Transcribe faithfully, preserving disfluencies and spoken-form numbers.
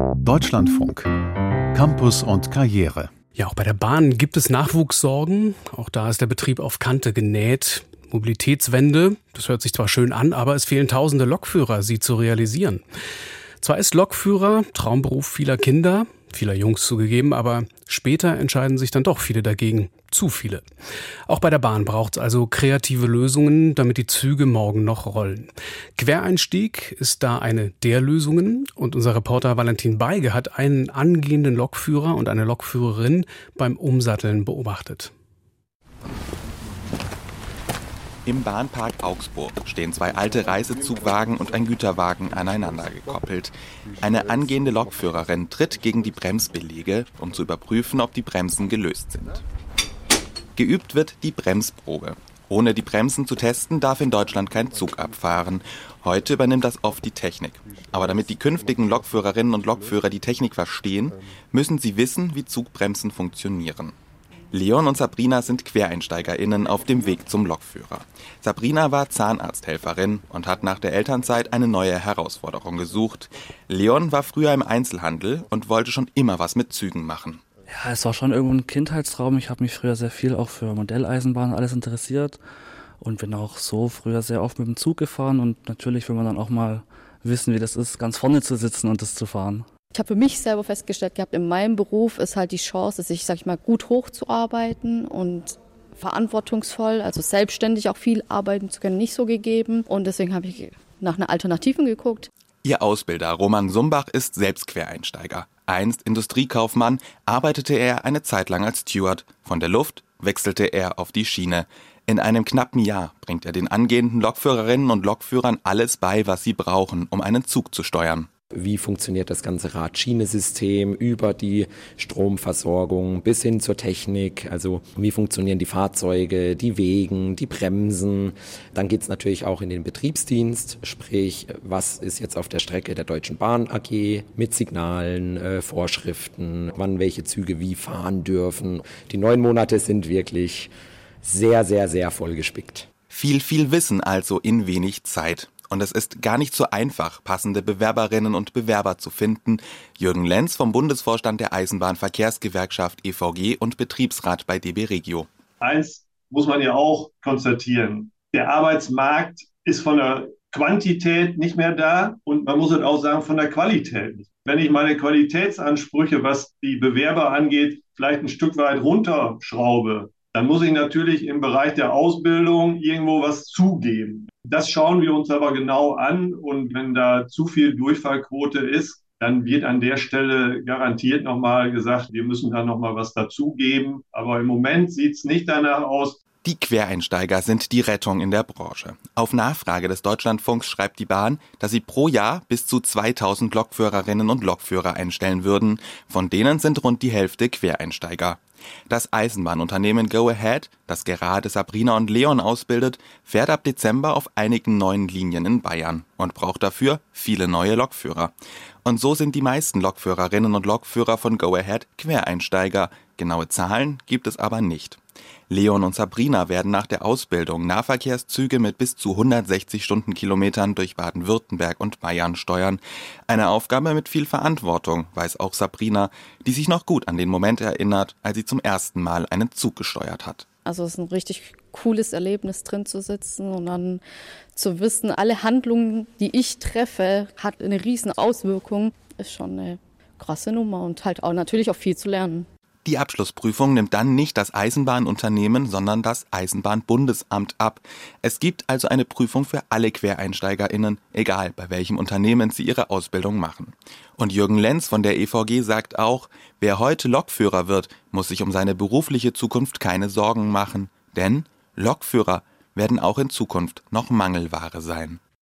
Deutschlandfunk. Campus und Karriere. Ja, auch bei der Bahn gibt es Nachwuchssorgen. Auch da ist der Betrieb auf Kante genäht. Mobilitätswende, das hört sich zwar schön an, aber es fehlen tausende Lokführer, sie zu realisieren. Zwar ist Lokführer Traumberuf vieler Kinder, vieler Jungs zugegeben, aber später entscheiden sich dann doch viele dagegen. Zu viele. Auch bei der Bahn braucht es also kreative Lösungen, damit die Züge morgen noch rollen. Quereinstieg ist da eine der Lösungen und unser Reporter Valentin Beige hat einen angehenden Lokführer und eine Lokführerin beim Umsatteln beobachtet. Im Bahnpark Augsburg stehen zwei alte Reisezugwagen und ein Güterwagen aneinander gekoppelt. Eine angehende Lokführerin tritt gegen die Bremsbeläge, um zu überprüfen, ob die Bremsen gelöst sind. Geübt wird die Bremsprobe. Ohne die Bremsen zu testen, darf in Deutschland kein Zug abfahren. Heute übernimmt das oft die Technik. Aber damit die künftigen Lokführerinnen und Lokführer die Technik verstehen, müssen sie wissen, wie Zugbremsen funktionieren. Leon und Sabrina sind QuereinsteigerInnen auf dem Weg zum Lokführer. Sabrina war Zahnarzthelferin und hat nach der Elternzeit eine neue Herausforderung gesucht. Leon war früher im Einzelhandel und wollte schon immer was mit Zügen machen. Ja, es war schon irgendwo ein Kindheitstraum. Ich habe mich früher sehr viel auch für Modelleisenbahn alles interessiert und bin auch so früher sehr oft mit dem Zug gefahren. Und natürlich will man dann auch mal wissen, wie das ist, ganz vorne zu sitzen und das zu fahren. Ich habe für mich selber festgestellt gehabt, in meinem Beruf ist halt die Chance, sich, sag ich mal, gut hochzuarbeiten und verantwortungsvoll, also selbstständig auch viel arbeiten zu können, nicht so gegeben. Und deswegen habe ich nach einer Alternativen geguckt. Ihr Ausbilder Roman Sumbach ist selbst Quereinsteiger. Einst Industriekaufmann, arbeitete er eine Zeit lang als Steward. Von der Luft wechselte er auf die Schiene. In einem knappen Jahr bringt er den angehenden Lokführerinnen und Lokführern alles bei, was sie brauchen, um einen Zug zu steuern. Wie funktioniert das ganze Rad-Schiene-System über die Stromversorgung bis hin zur Technik? Also wie funktionieren die Fahrzeuge, die Wegen, die Bremsen? Dann geht es natürlich auch in den Betriebsdienst, sprich, was ist jetzt auf der Strecke der Deutschen Bahn A G mit Signalen, äh, Vorschriften, wann welche Züge wie fahren dürfen. Die neun Monate sind wirklich sehr, sehr, sehr vollgespickt. Viel, viel Wissen also in wenig Zeit. Und es ist gar nicht so einfach, passende Bewerberinnen und Bewerber zu finden. Jürgen Lenz vom Bundesvorstand der Eisenbahnverkehrsgewerkschaft E V G und Betriebsrat bei D B Regio. Eins muss man ja auch konstatieren. Der Arbeitsmarkt ist von der Quantität nicht mehr da und man muss es auch sagen, von der Qualität nicht. Wenn ich meine Qualitätsansprüche, was die Bewerber angeht, vielleicht ein Stück weit runterschraube, dann muss ich natürlich im Bereich der Ausbildung irgendwo was zugeben. Das schauen wir uns aber genau an und wenn da zu viel Durchfallquote ist, dann wird an der Stelle garantiert nochmal gesagt, wir müssen da nochmal was dazugeben. Aber im Moment sieht es nicht danach aus. Die Quereinsteiger sind die Rettung in der Branche. Auf Nachfrage des Deutschlandfunks schreibt die Bahn, dass sie pro Jahr bis zu zweitausend Lokführerinnen und Lokführer einstellen würden. Von denen sind rund die Hälfte Quereinsteiger. Das Eisenbahnunternehmen Go Ahead, das gerade Sabrina und Leon ausbildet, fährt ab Dezember auf einigen neuen Linien in Bayern und braucht dafür viele neue Lokführer. Und so sind die meisten Lokführerinnen und Lokführer von Go Ahead Quereinsteiger. Genaue Zahlen gibt es aber nicht. Leon und Sabrina werden nach der Ausbildung Nahverkehrszüge mit bis zu hundertsechzig Stundenkilometern durch Baden-Württemberg und Bayern steuern. Eine Aufgabe mit viel Verantwortung, weiß auch Sabrina, die sich noch gut an den Moment erinnert, als sie zum ersten Mal einen Zug gesteuert hat. Also es ist ein richtig cooles Erlebnis, drin zu sitzen und dann zu wissen, alle Handlungen, die ich treffe, hat eine riesen Auswirkung. Ist schon eine krasse Nummer und halt auch natürlich auch viel zu lernen. Die Abschlussprüfung nimmt dann nicht das Eisenbahnunternehmen, sondern das Eisenbahnbundesamt ab. Es gibt also eine Prüfung für alle QuereinsteigerInnen, egal bei welchem Unternehmen sie ihre Ausbildung machen. Und Jürgen Lenz von der E V G sagt auch, wer heute Lokführer wird, muss sich um seine berufliche Zukunft keine Sorgen machen. Denn Lokführer werden auch in Zukunft noch Mangelware sein.